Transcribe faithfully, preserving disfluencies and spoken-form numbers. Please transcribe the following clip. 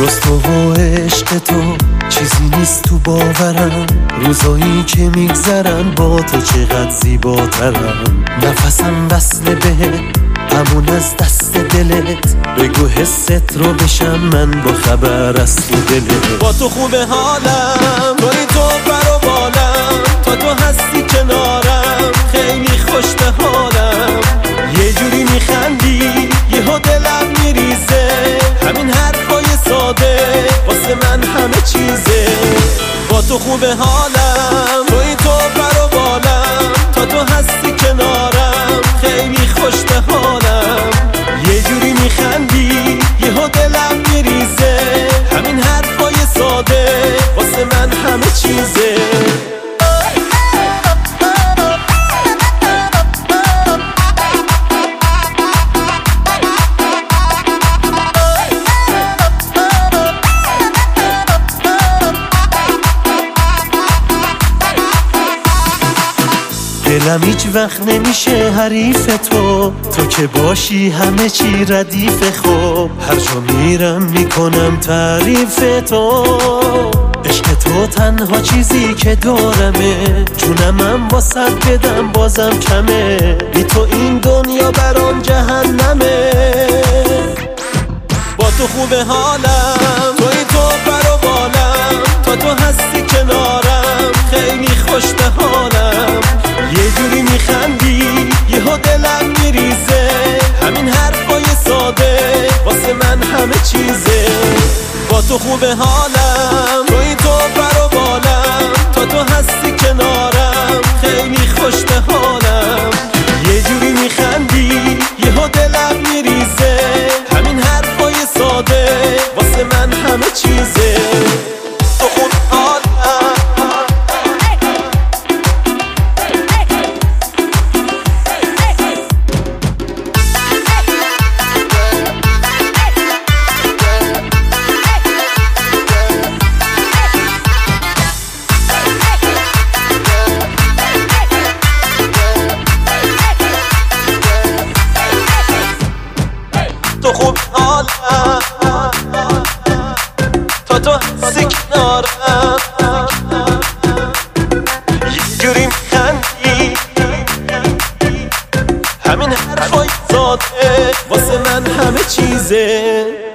جز تو و عشق تو چیزی نیست تو باورم. روزایی که میگذرن با تو چقدر زیباترم. نفسم وصل بهت همون از دست دلت. بگو حست رو بشم من با خبر از تو دلت. با تو خوبه حالم، توی تو پر و بالم. تا تو هستی کنارم خیلی خوش به حالم. یه جوری میخندی یهو دلم میریزه. همین حرفای ساده واسه من همه چیزه. با تو خوبه حالم، توی تو پر و بالم. تا تو هستی کنارم خیلی خوش به حالم. یه جوری میخندی یهو دلم میریزه. همین حرفای ساده واسه من همه چیزه. دلم هیچ وقت نمیشه حریف تو. تو که باشی همه چی ردیف. خوب هر جا میرم میکنم تعریف تو. عشق تو تنها چیزی که دارمه. جونمم واسد بدم بازم کمه. بی تو این دنیا برام جهنمه. با تو خوبه حالم، توی تو پر و بالم. تا تو هستی کنارم خیلی خوش به حالم. یه جوری میخندی یهو دلم میریزه. همین حرفای ساده واسه من همه چیزه. با تو خوبه حالم، توی تو پر و بالم. تا تو هستی کنارم خیلی خوش به حالم. یه جوری میخندی یهو دلم میریزه. همین حرفای ساده واسه من همه چیزه. تو خوب حالم، تو خوب حالم. تا تو هستی کنارم یه جوری میخندی. همین حرفای ساده واسه من همه چیزه.